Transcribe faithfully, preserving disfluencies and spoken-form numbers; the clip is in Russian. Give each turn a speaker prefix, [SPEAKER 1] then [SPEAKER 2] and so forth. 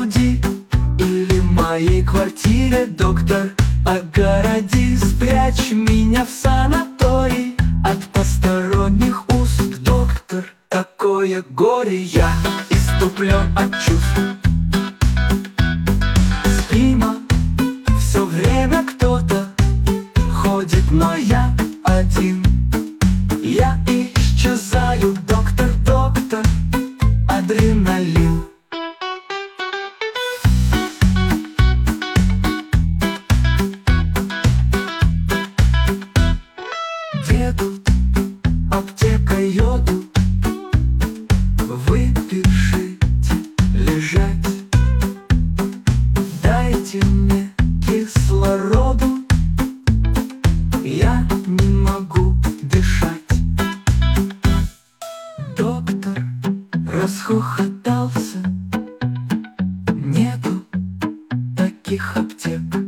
[SPEAKER 1] студии или в моей квартире, доктор, огороди, спрячь меня в санаторий от посторонних уст, доктор. Такое горе, я иступлен от чувств. Спимо, все время кто-то ходит, но я один. Я исчезаю, доктор, доктор, адреналин. Деду, аптека йоду, выпишите лежать. Дайте мне кислороду, я не могу дышать. Доктор расхохотался, нету таких аптек.